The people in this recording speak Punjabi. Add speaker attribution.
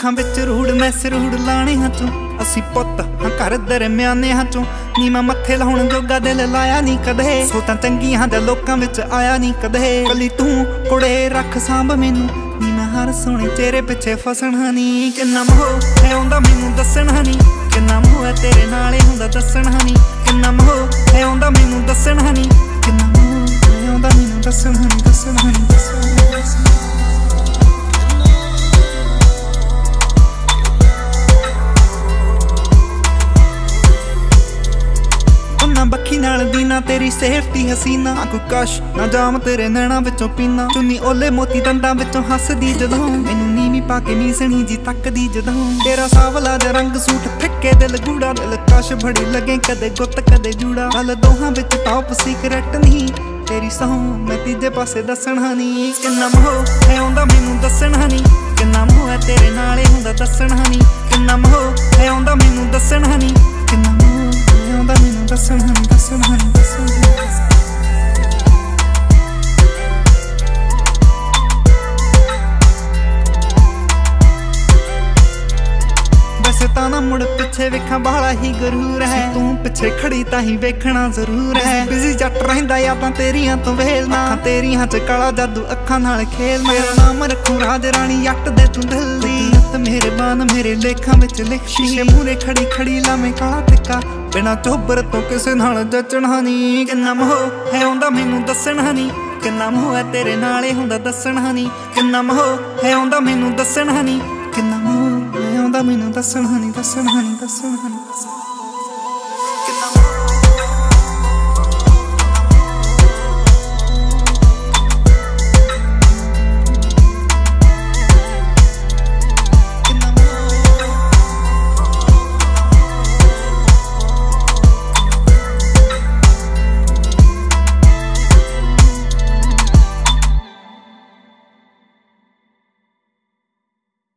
Speaker 1: ਅੱਖਾਂ ਵਿੱਚ ਰੂੜ ਮੈਂ ਸਰੂੜ ਲਾਣੇ ਹਾਂ ਤੂੰ ਅਸੀਂ ਪੁੱਤ ਹਾਂ ਘਰ ਦਰਮਿਆਨੇ ਹਾਂ ਤੂੰ ਨੀਵਾਂ ਮੱਥੇ ਲਾਉਣ ਜੋਗਾ ਦਿਲ ਲਾਇਆ ਨਹੀਂ ਕਦੇ ਸੋ ਤਾਂ ਚੰਗੀਆਂ ਦੇ ਲੋਕਾਂ ਵਿੱਚ ਆਇਆ ਨਹੀਂ ਕਦੇ ਕੱਲੀ ਤੂੰ ਕੁੜੇ ਰੱਖ ਸਾਂਭ ਮੈਨੂੰ ਨੀ ਮੈਂ ਹਰ ਸੋਹਣੇ ਤੇਰੇ ਪਿੱਛੇ ਫਸਣਾ ਨਹੀਂ ਕਿੰਨਾ ਮੋਹ ਹੈ ਆਉਂਦਾ ਮੈਨੂੰ ਦੱਸਣਾ ਨਹੀਂ ਕਿੰਨਾ ਮੋਹ ਹੈ ਤੇਰੇ ਨਾਲੇ ਹੁੰਦਾ ਦੱਸਣਾ ਨਹੀਂ ਕਿੰਨਾ ਮੋਹ ਹੈ ਆਉਂਦਾ ਮੈਨੂੰ ਦੱਸਣਾ ਨਹੀਂ ਕਿੰਨਾ ਮੋਹ ਹੈ ਆਉਂਦਾ ਮੈਨੂੰ ਦੱਸਣਾ ਨਹੀਂ ਦੱਸਣਾ ਨਹੀਂ ਬੱਖੀ ਨਾਲ ਦੀ ਨਾ ਤੇਰੀ ਸੇਫਟੀ ਹਸੀਨਾ ਕੋਈ ਕਸ਼ ਨਾ ਜਾਮ ਤੇਰੇ ਨੈਣਾ ਵਿੱਚੋਂ ਪੀਨਾ ਚੁੰਨੀ ਓਲੇ ਮੋਤੀ ਦੰਦਾਂ ਵਿੱਚੋਂ ਹੱਸਦੀ ਜਦੋਂ ਮੈਨੂੰ ਨੀਵੀਂ ਪਾ ਕੇ ਨੀਸਣੀ ਜੀ ਤੱਕਦੀ ਜਦੋਂ ਤੇਰਾ ਸਾਵਲਾ ਜਿਹਾ ਰੰਗ ਸੂਟ ਫਿੱਕੇ ਦਿਲ ਗੂੜਾ ਦਿਲ ਕਸ਼ ਬੜੀ ਲੱਗੇ ਕਦੇ ਗੁੱਤ ਕਦੇ ਜੂੜਾ ਗੱਲ ਦੋਹਾਂ ਵਿੱਚ ਟੌਪ ਸੀਕ੍ਰੇਟ ਨਹੀਂ ਤੇਰੀ ਸਹੁੰ ਮੈਂ ਤੀਜੇ ਪਾਸੇ ਦੱਸਣਾ ਨਹੀਂ ਕਿੰਨਾ ਮੋਹ ਹੈ ਆਉਂਦਾ ਮੈਨੂੰ ਦੱਸਣਾ ਨਹੀਂ ਕਿੰਨਾ ਮੋਹ ਹੈ ਤੇਰੇ ਨਾਲੇ ਹੁੰਦਾ ਦੱਸਣਾ ਨਹੀਂ ਕਿੰਨਾ ਮੋਹ ਹੈ ਆਉਂਦਾ ਮੈਨੂੰ ਦੱਸਣਾ ਨਹੀਂ ਕਿੰਨਾ ਮੋਹ ਆਉਂਦਾ ਮੈਨੂੰ ਦੱਸਣਾ ਨਹੀਂ ਦੱਸਣਾ ਨਹੀਂ ਵੈਸੇ ਤਾਂ ਨਾ ਮੁੜ ਪਿੱਛੇ ਵੇਖਾਂ ਬਾਹਲਾ ਹੀ ਗਰੂਰ ਹੈ ਤੂੰ ਪਿੱਛੇ ਖੜੀ ਤਾਂ ਹੀ ਵੇਖਣਾ ਜ਼ਰੂਰ ਹੈ ਬਿਜ਼ੀ ਜੱਟ ਰਹਿੰਦਾ ਯਾਦਾਂ ਤੇਰੀਆਂ ਤੋਂ ਵੇਲਣਾ ਅੱਖਾਂ ਤੇਰੀਆਂ ਚ ਕਾਲਾ ਜਾਦੂ ਅੱਖਾਂ ਨਾਲ ਖੇਲ ਮੇਰਾ ਨਾਮ ਰੱਖੂ ਰਾਜ ਰਾਣੀ ਜੱਟ ਦੇ ਤੂੰ ਦਿਲ ਦੀ ਮੇਰੇ ਬਾਨ ਮੇਰੇ ਲੇਖਾਂ ਵਿੱਚ ਲਿਖ ਸ਼ੀਸ਼ੇ ਮੂਰੇ ਖੜੀ ਖੜੀ ਲਾਵੇਂ ਕਾਲਾ ਟਿੱਕਾ ਬਿਨਾ ਚੋਬਰ ਤੋਂ ਕਿਸੇ ਨਾਲ ਜੱਚਣਾ ਨਹੀਂ ਕਿੰਨਾ ਮੋਹ ਹੈ ਆਉਂਦਾ ਮੈਨੂੰ ਦੱਸਣਾ ਨਹੀਂ ਕਿੰਨਾ ਮੋਹ ਹੈ ਤੇਰੇ ਨਾਲੇ ਹੁੰਦਾ ਦੱਸਣਾ ਨਹੀਂ ਕਿੰਨਾ ਮੋਹ ਹੈ ਆਉਂਦਾ ਮੈਨੂੰ ਦੱਸਣਾ ਨਹੀਂ ਕਿੰਨਾ ਮੋਹ ਹੈ ਆਉਂਦਾ ਮੈਨੂੰ ਦੱਸਣਾ ਨਹੀਂ ਦੱਸਣਾ ਨਹੀਂ ਦੱਸਣਾ ਨਹੀਂ